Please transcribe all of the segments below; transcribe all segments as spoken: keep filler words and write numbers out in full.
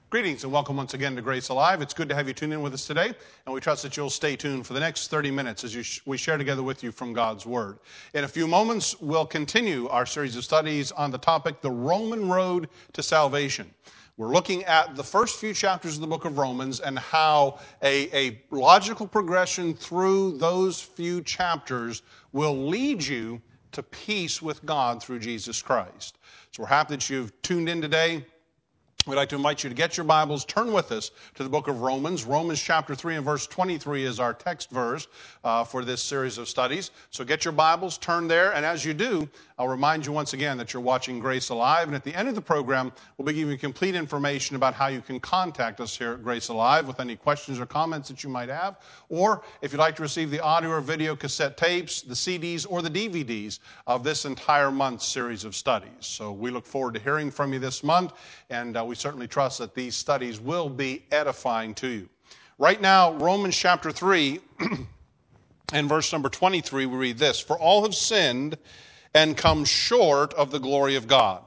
Greetings and welcome once again to Grace Alive. It's good to have you tune in with us today, and we trust that you'll stay tuned for the next thirty minutes as you sh- we share together with you from God's Word. In a few moments, we'll continue our series of studies on the topic, the Roman Road to Salvation. We're looking at the first few chapters of the book of Romans and how a, a logical progression through those few chapters will lead you to peace with God through Jesus Christ. So we're happy that you've tuned in today. We'd like to invite you to get your Bibles, turn with us to the book of Romans. Romans chapter three and verse twenty-three is our text verse uh, for this series of studies. So get your Bibles, turn there, and as you do, I'll remind you once again that you're watching Grace Alive, and at the end of the program, we'll be giving you complete information about how you can contact us here at Grace Alive with any questions or comments that you might have, or if you'd like to receive the audio or video cassette tapes, the C Ds, or the D V Ds of this entire month's series of studies. So we look forward to hearing from you this month, and uh, we certainly trust that these studies will be edifying to you. Right now, Romans chapter three and verse number twenty-three, we read this: "For all have sinned and come short of the glory of God."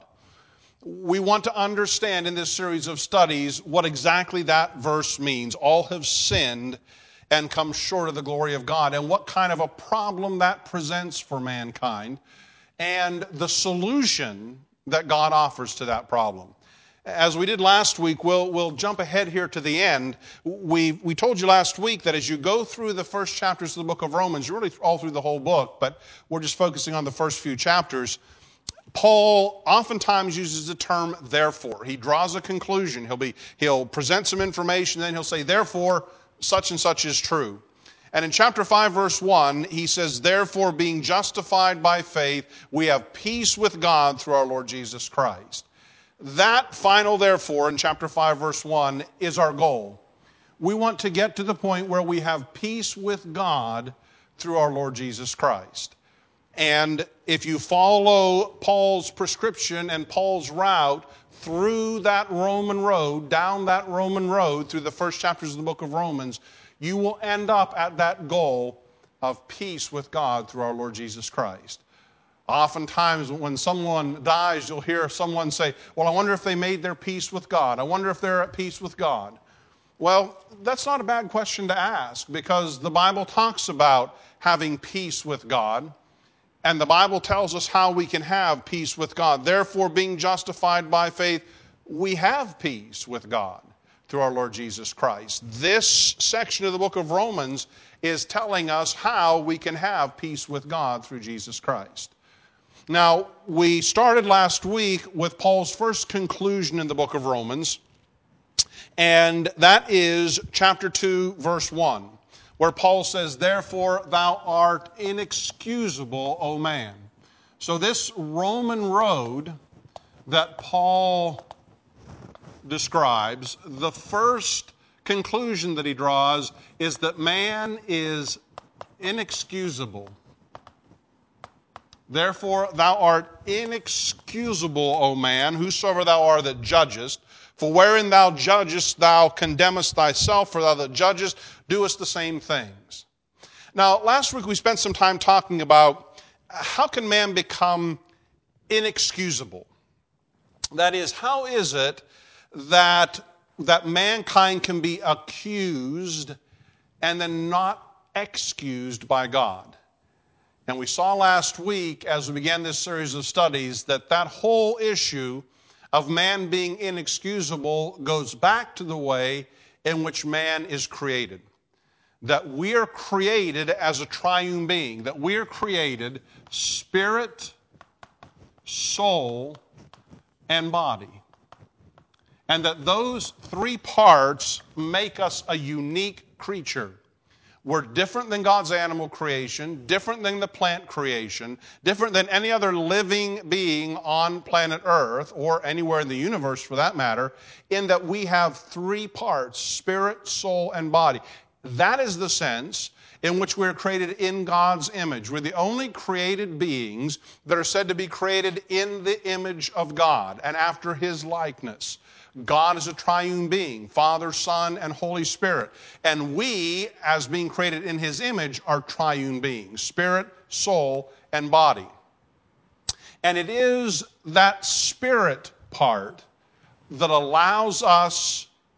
We want to understand in this series of studies what exactly that verse means. All have sinned and come short of the glory of God, and what kind of a problem that presents for mankind, and the solution that God offers to that problem. As we did last week, we'll, we'll jump ahead here to the end. We, we told you last week that as you go through the first chapters of the book of Romans, you're really all through the whole book, but we're just focusing on the first few chapters. Paul oftentimes uses the term therefore. He draws a conclusion. He'll be, he'll present some information, then he'll say, therefore, such and such is true. And in chapter five, verse one, he says, therefore, being justified by faith, we have peace with God through our Lord Jesus Christ. That final therefore in chapter five, verse one, is our goal. We want to get to the point where we have peace with God through our Lord Jesus Christ. And if you follow Paul's prescription and Paul's route through that Roman road, down that Roman road through the first chapters of the book of Romans, you will end up at that goal of peace with God through our Lord Jesus Christ. Oftentimes when someone dies, you'll hear someone say, well, I wonder if they made their peace with God. I wonder if they're at peace with God. Well, that's not a bad question to ask, because the Bible talks about having peace with God, and the Bible tells us how we can have peace with God. Therefore, being justified by faith, we have peace with God through our Lord Jesus Christ. This section of the book of Romans is telling us how we can have peace with God through Jesus Christ. Now, we started last week with Paul's first conclusion in the book of Romans, and that is chapter two, verse one, where Paul says, therefore thou art inexcusable, O man. So this Roman road that Paul describes, the first conclusion that he draws is that man is inexcusable. Therefore, thou art inexcusable, O man, whosoever thou art that judgest. For wherein thou judgest, thou condemnest thyself, for thou that judgest doest the same things. Now, last week we spent some time talking about how can man become inexcusable? That is, how is it that, that mankind can be accused and then not excused by God? And we saw last week, as we began this series of studies, that that whole issue of man being inexcusable goes back to the way in which man is created. That we are created as a triune being. That we are created spirit, soul, and body. And that those three parts make us a unique creature. We're different than God's animal creation, different than the plant creation, different than any other living being on planet Earth, or anywhere in the universe for that matter, in that we have three parts, spirit, soul, and body. That is the sense in which we're created in God's image. We're the only created beings that are said to be created in the image of God and after His likeness. God is a triune being, Father, Son, and Holy Spirit. And we, as being created in His image, are triune beings, spirit, soul, and body. And it is that spirit part that allows us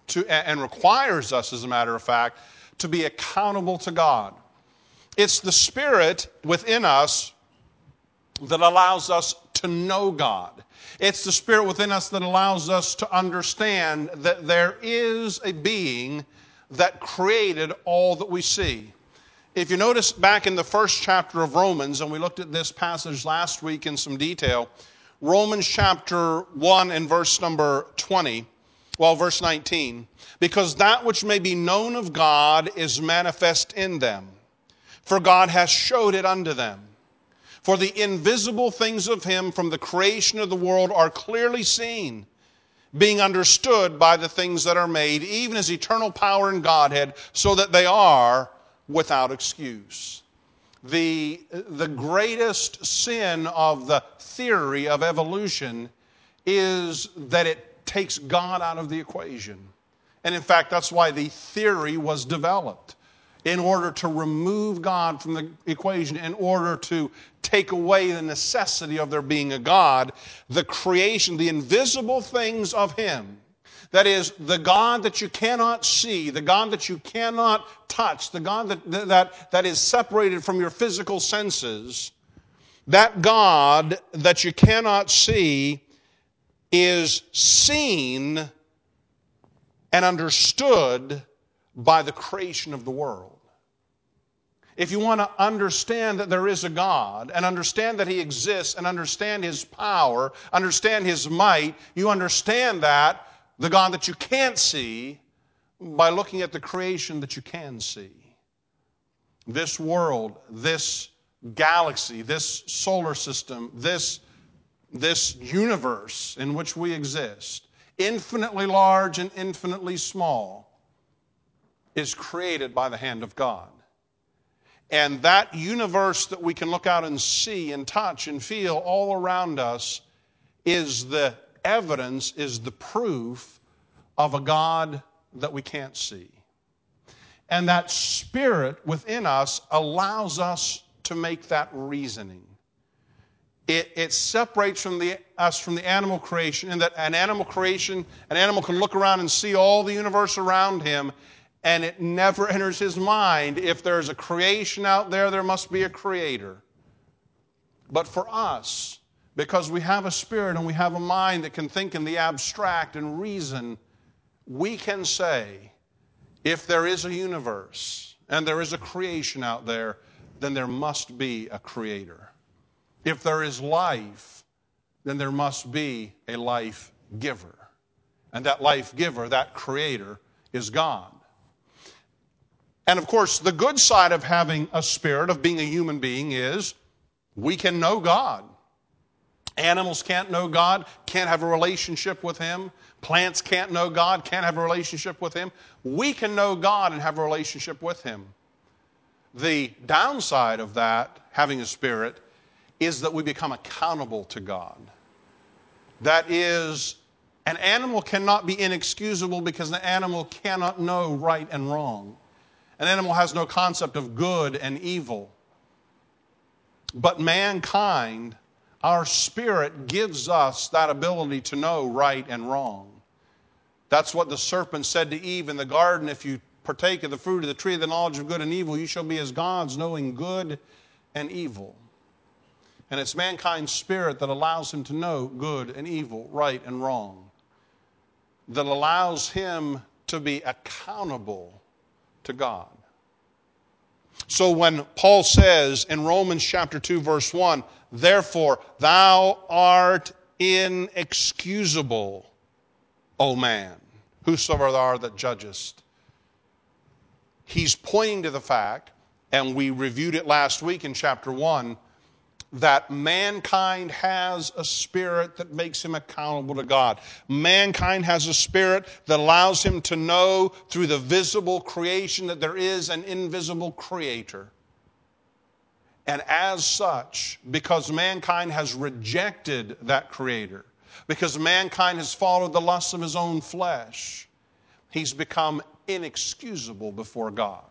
to, and requires us, as a matter of fact, to be accountable to God. It's the Spirit within us that allows us to know God. It's the Spirit within us that allows us to understand that there is a being that created all that we see. If you notice back in the first chapter of Romans, and we looked at this passage last week in some detail, Romans chapter one and verse number twenty, well, verse nineteen, because that which may be known of God is manifest in them, for God has showed it unto them. For the invisible things of him from the creation of the world are clearly seen, being understood by the things that are made, even as eternal power and Godhead, so that they are without excuse. The, the greatest sin of the theory of evolution is that it takes God out of the equation. And in fact, that's why the theory was developed, in order to remove God from the equation, in order to take away the necessity of there being a God. The creation, the invisible things of him, that is, the God that you cannot see, the God that you cannot touch, the God that, that, that is separated from your physical senses, that God that you cannot see is seen and understood by the creation of the world. If you want to understand that there is a God, and understand that he exists, and understand his power, understand his might, you understand that, the God that you can't see, by looking at the creation that you can see. This world, this galaxy, this solar system, this, this universe in which we exist, infinitely large and infinitely small, is created by the hand of God. And that universe that we can look out and see and touch and feel all around us is the evidence, is the proof of a God that we can't see. And that Spirit within us allows us to make that reasoning. It, it separates from the, us from the animal creation, in that an animal creation, an animal can look around and see all the universe around him, and it never enters his mind, if there's a creation out there, there must be a creator. But for us, because we have a spirit and we have a mind that can think in the abstract and reason, we can say, if there is a universe and there is a creation out there, then there must be a creator. If there is life, then there must be a life giver. And that life giver, that creator, is God. And of course, the good side of having a spirit, of being a human being, is we can know God. Animals can't know God, can't have a relationship with him. Plants can't know God, can't have a relationship with him. We can know God and have a relationship with him. The downside of that, having a spirit, is that we become accountable to God. That is, an animal cannot be inexcusable because an animal cannot know right and wrong. An animal has no concept of good and evil. But mankind, our spirit, gives us that ability to know right and wrong. That's what the serpent said to Eve in the garden: if you partake of the fruit of the tree of the knowledge of good and evil, you shall be as gods, knowing good and evil. And it's mankind's spirit that allows him to know good and evil, right and wrong, that allows him to be accountable to God. So when Paul says in Romans chapter two, verse one, therefore thou art inexcusable, O man, whosoever thou art that judgest. He's pointing to the fact, and we reviewed it last week in chapter one, that mankind has a spirit that makes him accountable to God. Mankind has a spirit that allows him to know through the visible creation that there is an invisible creator. And as such, because mankind has rejected that creator, because mankind has followed the lusts of his own flesh, he's become inexcusable before God.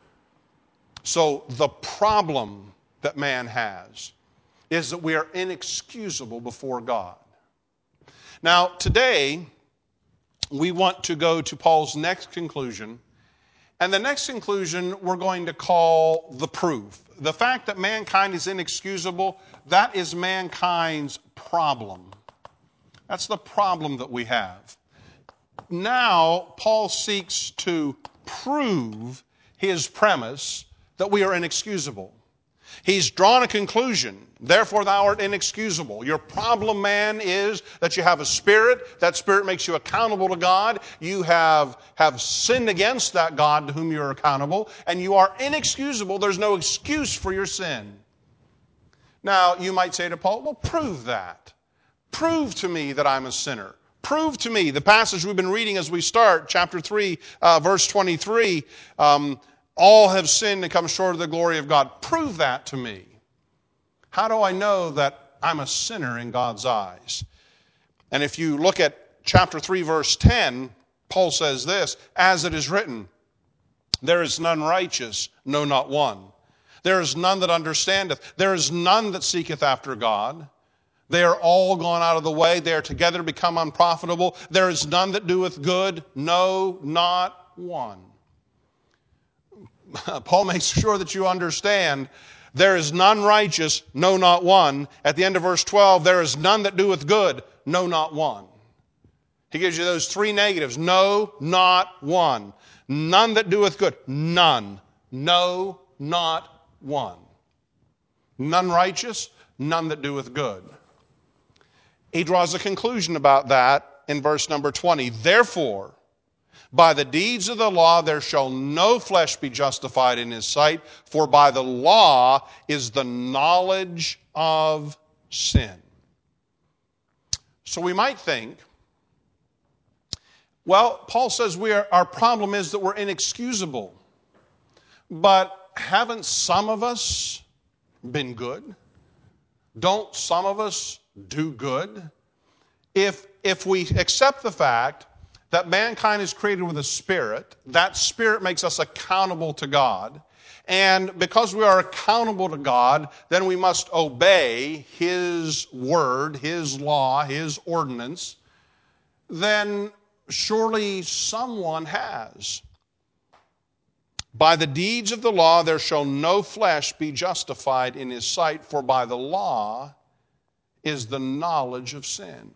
So the problem that man has is that we are inexcusable before God. Now, today, we want to go to Paul's next conclusion. And the next conclusion we're going to call the proof. The fact that mankind is inexcusable, that is mankind's problem. That's the problem that we have. Now, Paul seeks to prove his premise that we are inexcusable. He's drawn a conclusion. Therefore, thou art inexcusable. Your problem, man, is that you have a spirit. That spirit makes you accountable to God. You have, have sinned against that God to whom you're accountable, and you are inexcusable. There's no excuse for your sin. Now, you might say to Paul, well, prove that. Prove to me that I'm a sinner. Prove to me. The passage we've been reading as we start, chapter three, uh, verse twenty-three, um, all have sinned and come short of the glory of God. Prove that to me. How do I know that I'm a sinner in God's eyes? And if you look at chapter three, verse ten, Paul says this, as it is written, there is none righteous, no, not one. There is none that understandeth. There is none that seeketh after God. They are all gone out of the way. They are together become unprofitable. There is none that doeth good, no, not one. Paul makes sure that you understand there is none righteous, no, not one. At the end of verse twelve, there is none that doeth good, no, not one. He gives you those three negatives. No, not one. None that doeth good. None. No, not one. None righteous, none that doeth good. He draws a conclusion about that in verse number twenty. Therefore, by the deeds of the law there shall no flesh be justified in his sight, for by the law is the knowledge of sin. So we might think, well, Paul says we are, our problem is that we're inexcusable. But haven't some of us been good? Don't some of us do good? If, if we accept the fact that mankind is created with a spirit, that spirit makes us accountable to God, and because we are accountable to God, then we must obey His word, His law, His ordinance, then surely someone has. By the deeds of the law there shall no flesh be justified in his sight, for by the law is the knowledge of sin.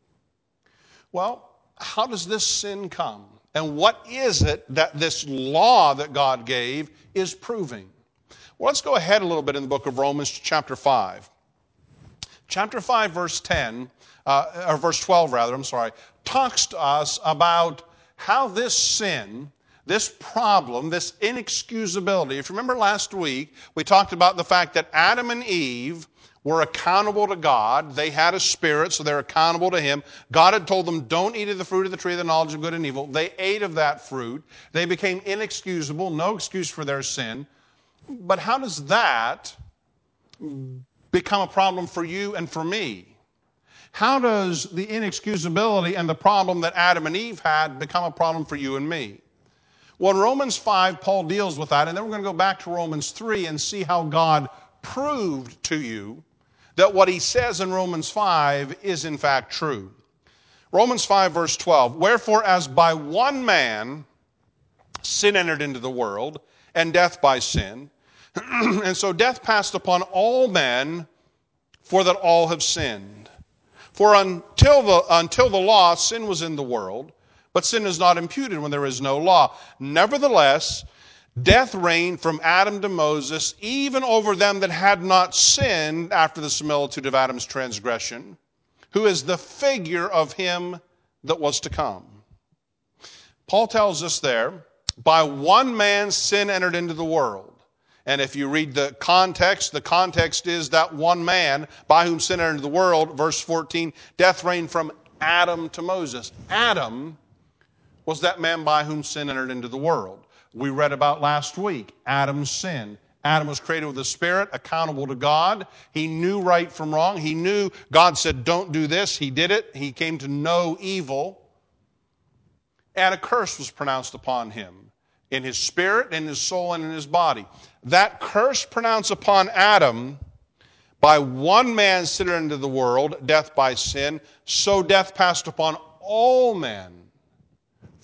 Well, how does this sin come? And what is it that this law that God gave is proving? Well, let's go ahead a little bit in the book of Romans, chapter five. Chapter five, verse ten, uh, or verse twelve rather, I'm sorry, talks to us about how this sin, this problem, this inexcusability. If you remember last week, we talked about the fact that Adam and Eve were accountable to God. They had a spirit, so they're accountable to Him. God had told them, don't eat of the fruit of the tree of the knowledge of good and evil. They ate of that fruit. They became inexcusable, no excuse for their sin. But how does that become a problem for you and for me? How does the inexcusability and the problem that Adam and Eve had become a problem for you and me? Well, in Romans five, Paul deals with that, and then we're going to go back to Romans three and see how God proved to you that what he says in Romans five is in fact true. Romans five, verse twelve, wherefore as by one man sin entered into the world, and death by sin, and so death passed upon all men, for that all have sinned. For until the, until the law, sin was in the world, but sin is not imputed when there is no law. Nevertheless, death reigned from Adam to Moses, even over them that had not sinned after the similitude of Adam's transgression, who is the figure of him that was to come. Paul tells us there, by one man sin entered into the world. And if you read the context, the context is that one man by whom sin entered into the world, verse fourteen, death reigned from Adam to Moses. Adam was that man by whom sin entered into the world. We read about last week, Adam's sin. Adam was created with a spirit, accountable to God. He knew right from wrong. He knew God said, don't do this. He did it. He came to know evil. And a curse was pronounced upon him in his spirit, in his soul, and in his body. That curse pronounced upon Adam, by one man sin entered into the world, death by sin, so death passed upon all men.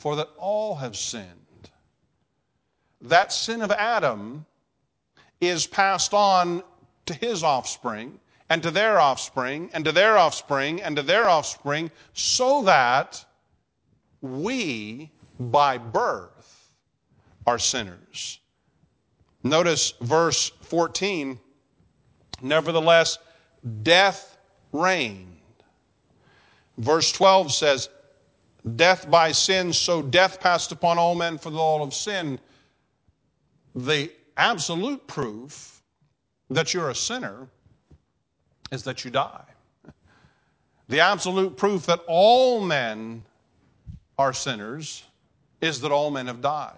for that all have sinned. That sin of Adam is passed on to his offspring, and to their offspring, and to their offspring, and to their offspring, so that we, by birth, are sinners. Notice verse fourteen, nevertheless, death reigned. Verse twelve says, death by sin, so death passed upon all men, for all have sinned. The absolute proof that you're a sinner is that you die. The absolute proof that all men are sinners is that all men have died.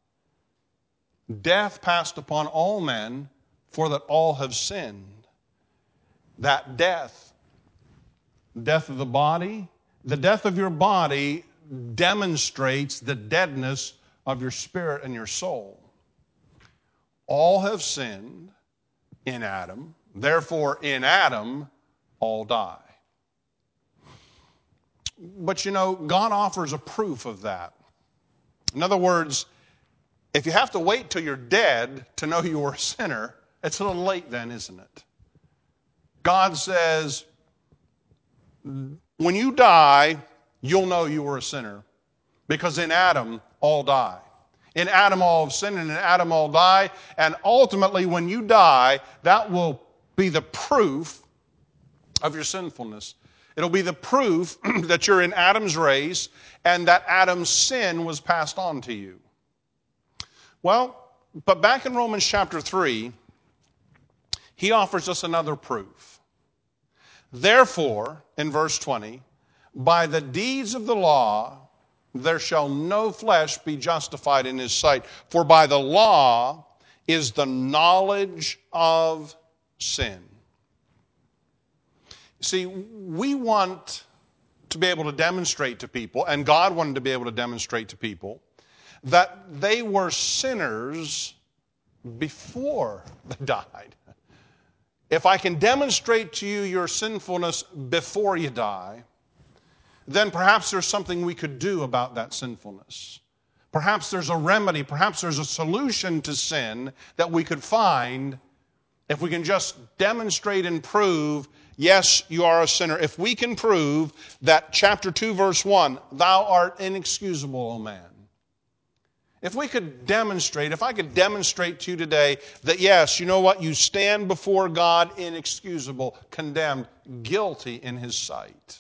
Death passed upon all men, for that all have sinned. That death, death of the body, the death of your body demonstrates the deadness of your spirit and your soul. All have sinned in Adam, therefore in Adam all die. But you know, God offers a proof of that. In other words, if you have to wait till you're dead to know you were a sinner, it's a little late then, isn't it? God says, when you die, you'll know you were a sinner. Because in Adam, all die. In Adam, all have sinned, and in Adam, all die. And ultimately, when you die, that will be the proof of your sinfulness. It'll be the proof that you're in Adam's race and that Adam's sin was passed on to you. Well, but back in Romans chapter three, he offers us another proof. Therefore, in verse twenty, by the deeds of the law, there shall no flesh be justified in his sight. For by the law is the knowledge of sin. See, we want to be able to demonstrate to people, and God wanted to be able to demonstrate to people, that they were sinners before they died. If I can demonstrate to you your sinfulness before you die, then perhaps there's something we could do about that sinfulness. Perhaps there's a remedy, perhaps there's a solution to sin that we could find if we can just demonstrate and prove, yes, you are a sinner. If we can prove that chapter two, verse one, thou art inexcusable, O man. If we could demonstrate, if I could demonstrate to you today that yes, you know what, you stand before God inexcusable, condemned, guilty in his sight,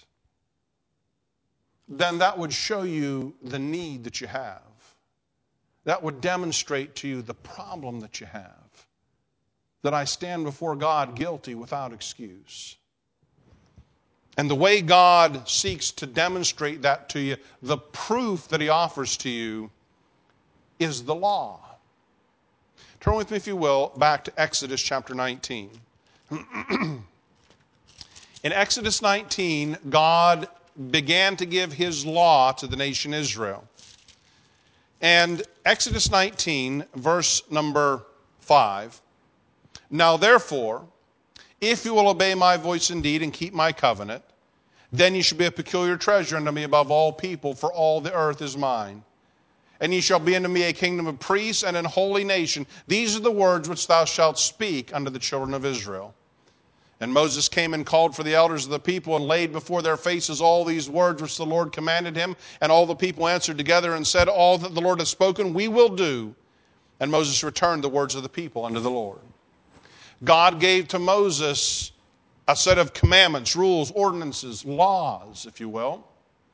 then that would show you the need that you have. That would demonstrate to you the problem that you have. That I stand before God guilty without excuse. And the way God seeks to demonstrate that to you, the proof that he offers to you, is the law. Turn with me, if you will, back to Exodus chapter nineteen. In Exodus nineteen, God began to give his law to the nation Israel. And Exodus nineteen, verse number five, now therefore, if you will obey my voice indeed and keep my covenant, then you shall be a peculiar treasure unto me above all people, for all the earth is mine. And ye shall be unto me a kingdom of priests and an holy nation. These are the words which thou shalt speak unto the children of Israel. And Moses came and called for the elders of the people and laid before their faces all these words which the Lord commanded him. And all the people answered together and said, all that the Lord hath spoken we will do. And Moses returned the words of the people unto the Lord. God gave to Moses a set of commandments, rules, ordinances, laws, if you will.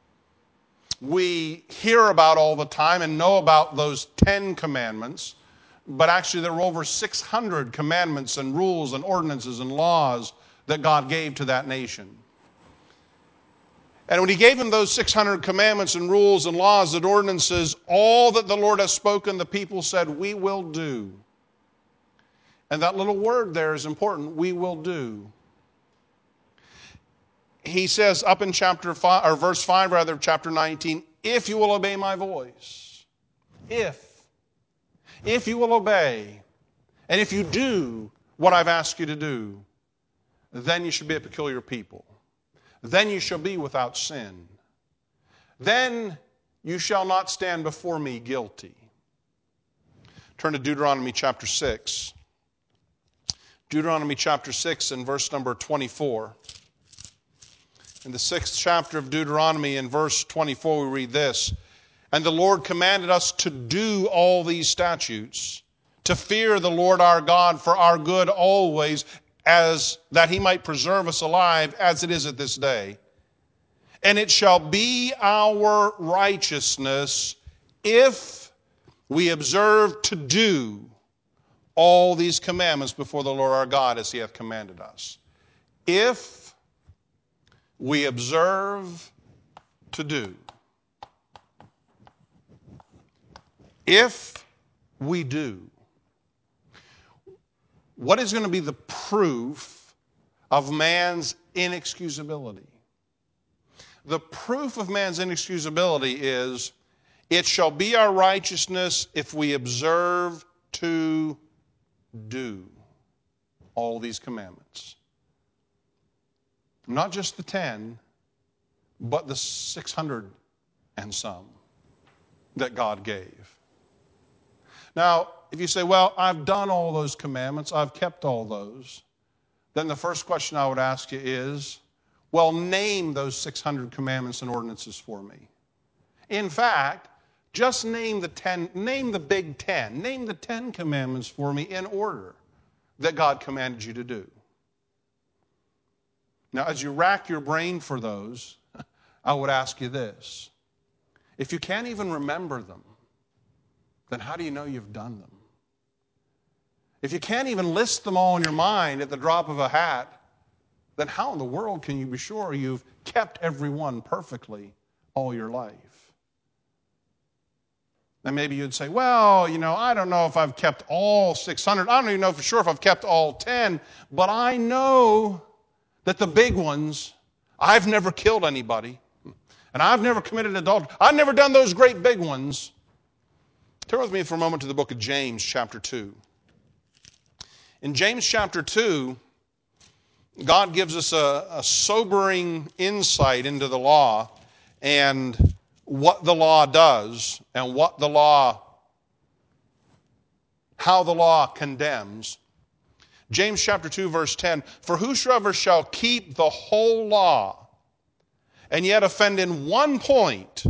We hear about all the time and know about those Ten Commandments, but actually there were over six hundred commandments and rules and ordinances and laws that God gave to that nation. And when he gave them those six hundred commandments and rules and laws and ordinances, all that the Lord has spoken, the people said, we will do. And that little word there is important, we will do. He says up in chapter five, or verse five rather, of chapter nineteen, if you will obey my voice. If. If you will obey. And if you do what I've asked you to do, then you shall be a peculiar people. Then you shall be without sin. Then you shall not stand before me guilty. Turn to Deuteronomy chapter six. Deuteronomy chapter six and verse number twenty-four. In the sixth chapter of Deuteronomy, in verse twenty-four, we read this: And the Lord commanded us to do all these statutes, to fear the Lord our God for our good always, as that he might preserve us alive as it is at this day. And it shall be our righteousness if we observe to do all these commandments before the Lord our God as he hath commanded us. If we observe to do. If we do. What is going to be the proof of man's inexcusability? The proof of man's inexcusability is, it shall be our righteousness if we observe to do all these commandments. Not just the ten, but the six hundred and some that God gave. Now, if you say, well, I've done all those commandments, I've kept all those, then the first question I would ask you is, well, name those six hundred commandments and ordinances for me. In fact, just name the ten, name the big ten, name the ten commandments for me in order that God commanded you to do. Now, as you rack your brain for those, I would ask you this. If you can't even remember them, then how do you know you've done them? If you can't even list them all in your mind at the drop of a hat, then how in the world can you be sure you've kept every one perfectly all your life? And maybe you'd say, well, you know, I don't know if I've kept all six hundred. I don't even know for sure if I've kept all ten. But I know that the big ones, I've never killed anybody. And I've never committed adultery. I've never done those great big ones. Turn with me for a moment to the book of James, chapter two. In James chapter two, God gives us a, a sobering insight into the law and what the law does and what the law, how the law condemns. James chapter two, verse ten, for whosoever shall keep the whole law and yet offend in one point,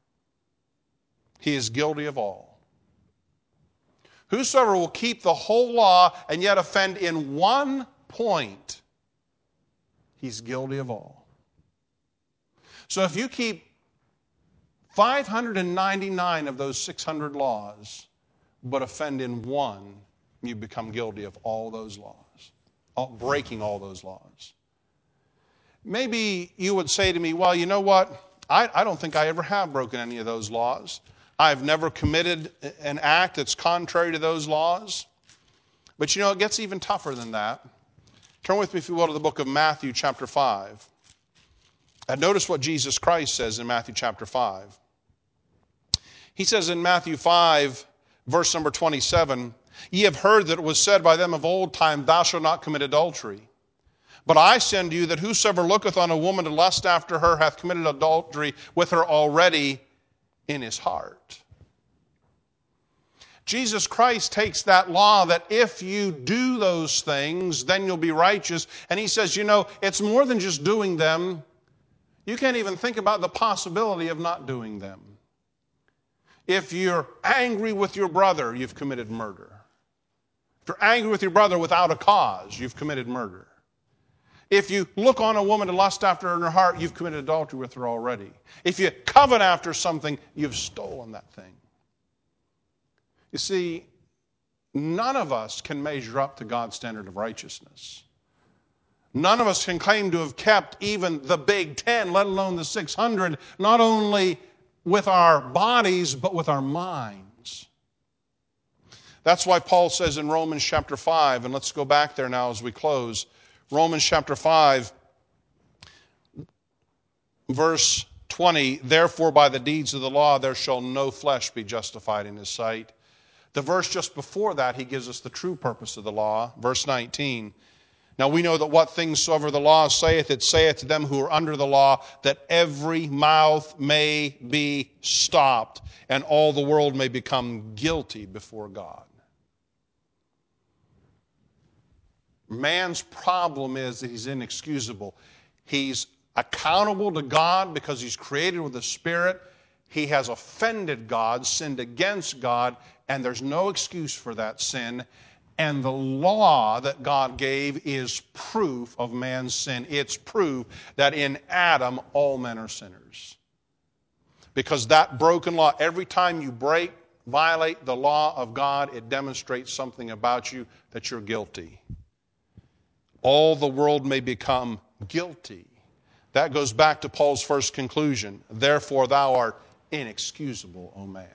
he is guilty of all. Whosoever will keep the whole law and yet offend in one point, he's guilty of all. So if you keep five hundred ninety-nine of those six hundred laws, but offend in one, you become guilty of all those laws, all, breaking all those laws. Maybe you would say to me, well, you know what? I, I don't think I ever have broken any of those laws. I've never committed an act that's contrary to those laws. But you know, it gets even tougher than that. Turn with me, if you will, to the book of Matthew chapter five. And notice what Jesus Christ says in Matthew chapter five. He says in Matthew five, verse number twenty-seven, ye have heard that it was said by them of old time, thou shalt not commit adultery. But I say unto you that whosoever looketh on a woman to lust after her hath committed adultery with her already in his heart. Jesus Christ takes that law that if you do those things, then you'll be righteous. And he says, you know, it's more than just doing them. You can't even think about the possibility of not doing them. If you're angry with your brother, you've committed murder. If you're angry with your brother without a cause, you've committed murder. If you look on a woman to lust after her in her heart, you've committed adultery with her already. If you covet after something, you've stolen that thing. You see, none of us can measure up to God's standard of righteousness. None of us can claim to have kept even the big ten, let alone the six hundred, not only with our bodies, but with our minds. That's why Paul says in Romans chapter five, and let's go back there now as we close. Romans chapter five, verse twenty, therefore by the deeds of the law there shall no flesh be justified in his sight. The verse just before that, he gives us the true purpose of the law. Verse nineteen, Now we know that what things soever the law saith, it saith to them who are under the law, that every mouth may be stopped, and all the world may become guilty before God. Man's problem is that he's inexcusable. He's accountable to God because he's created with a spirit. He has offended God, sinned against God, and there's no excuse for that sin. And the law that God gave is proof of man's sin. It's proof that in Adam all men are sinners. Because that broken law, every time you break, violate the law of God, it demonstrates something about you that you're guilty. All the world may become guilty. That goes back to Paul's first conclusion. Therefore thou art inexcusable, O man.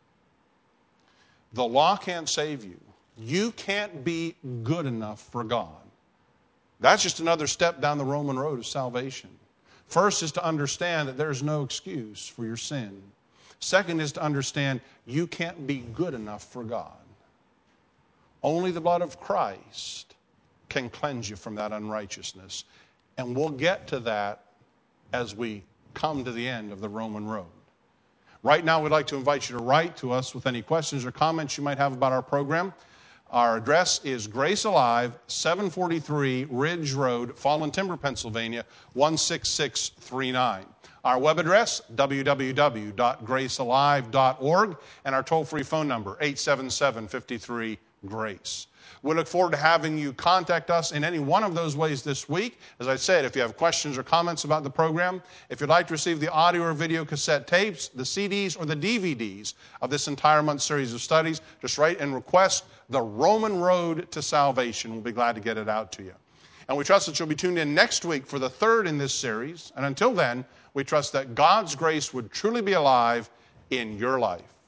The law can't save you. You can't be good enough for God. That's just another step down the Roman road of salvation. First is to understand that there's no excuse for your sin. Second is to understand you can't be good enough for God. Only the blood of Christ can cleanse you from that unrighteousness. And we'll get to that as we come to the end of the Roman road. Right now, we'd like to invite you to write to us with any questions or comments you might have about our program. Our address is Grace Alive, seven forty-three Ridge Road, Fallen Timber, Pennsylvania, one six six three nine. Our web address, w w w dot grace alive dot org, and our toll-free phone number, eight seven seven, five three, GRACE. We look forward to having you contact us in any one of those ways this week. As I said, if you have questions or comments about the program, if you'd like to receive the audio or video cassette tapes, the C Ds, or the D V Ds of this entire month series of studies, just write and request The Roman Road to Salvation. We'll be glad to get it out to you. And we trust that you'll be tuned in next week for the third in this series. And until then, we trust that God's grace would truly be alive in your life.